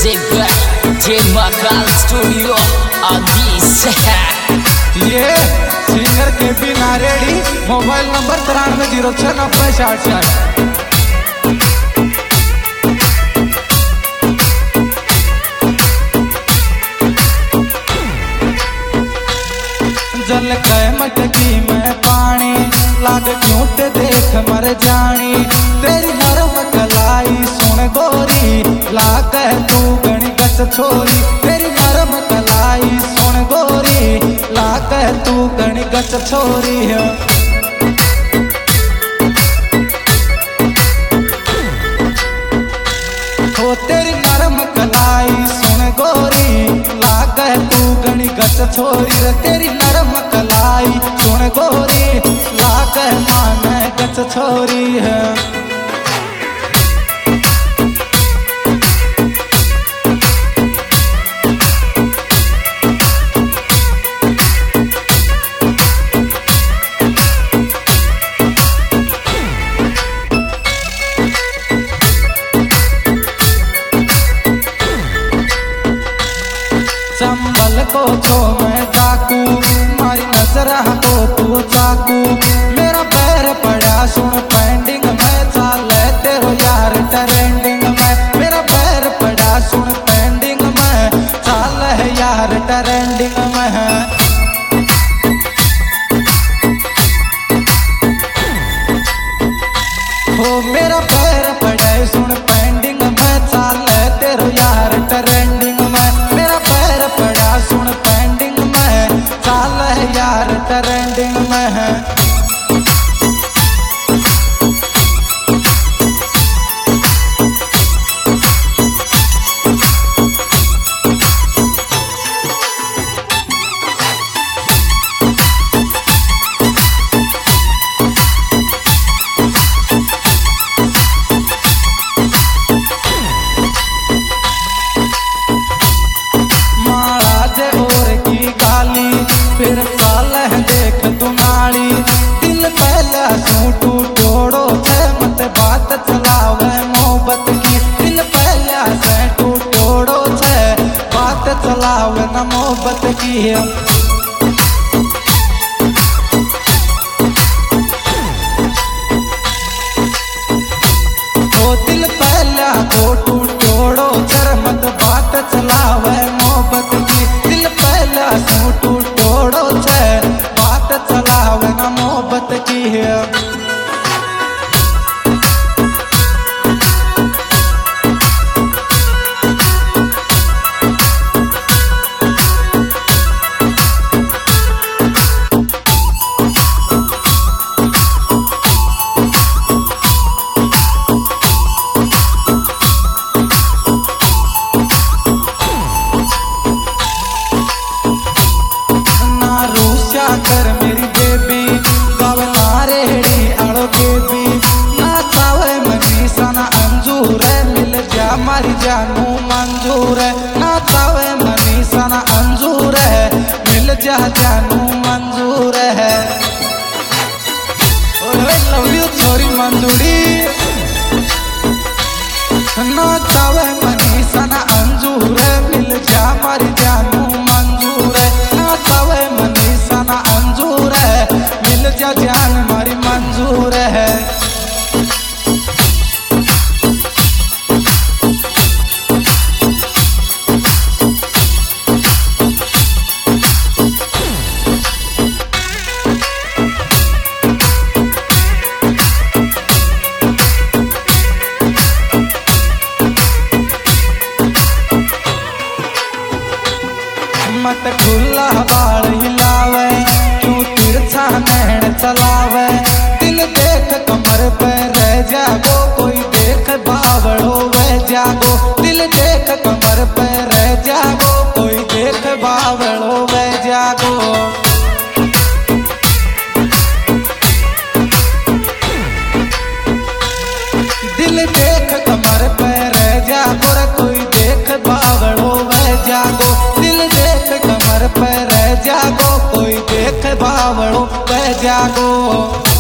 Music धमाका studio अभी से ये सिंगर के बिना रेडी। Mobile number 93069066। जल कह मटकी में पानी लाग क्यों ते देख मर जानी। तेरी नरम कलाई सुन गोरी लाग तू गणी गच छोरी। तेरी नरम कलाई सुन गोरी लाग तू गणी गच छोरी है। हो तेरी नरम कलाई सुन गोरी लाग तू गणी गच छोरी रे। तेरी नरम कलाई सुन गोरी लाग मान गच छोरी है। चंबल को छो मैं डाकू मारी नजरा को तू चाकू। मेरा पैर पड़ा सुन पेंडिंग में चाले तेरो यार ट्रेंडिंग में। मेरा पैर पड़ा सुन पेंडिंग में चाले यार ट्रेंडिंग में। हो मेरा पैर पड़ा सुन पेंडिंग में चाले तेरो यार ट्रेंडिंग में। मेरा पैर पड़ा सुन पेंडिंग में चाले यार ट्रेंडिंग में है। फिर चाल देख तू नाली दिल पहला सूटू टोड़ो है मत बात चलावे मोहब्बत की। दिल पहला से टू टोड़ो है बात चलावे न मोहब्बत की। तो दिल पहला को टू टोड़ो है मत बात चलावे मोहब्बत की। दिल पहला सूटू टोड़ो छे बात चलावे ना मोहब्बत की है। कर मेरी बेबी गावे नारेड़ी आड़ो बेबी नाचावे मनीषा ना अंजूर है। मिल जा मारी जानू मंजूर है। नाचावे मनीषा ना अंजूर है मिल जा जानू मंजूर है। लव यू छोरी मंजूरी। नाचावे मनीषा ना अंजूर है मिल जा मारी जानू मंजूर है। नाचावे मनीषा ना अंजूर है मिल जा जान मारी मंजूर है। मत खुला बाल हिलावे क्यों तिरछा नैन चलावे। दिल देख कमर पे रह जागो कोई देख बावड़ो वह जागो। दिल देख कमर पे रह जागो कोई देख बावड़ो वह जागो। दिल देख कमर पे रह जागो रे कोई देख बावड़ो वह जागो। दिल देख कमर पे रह जागो कोई देख बावड़ो वह जागो।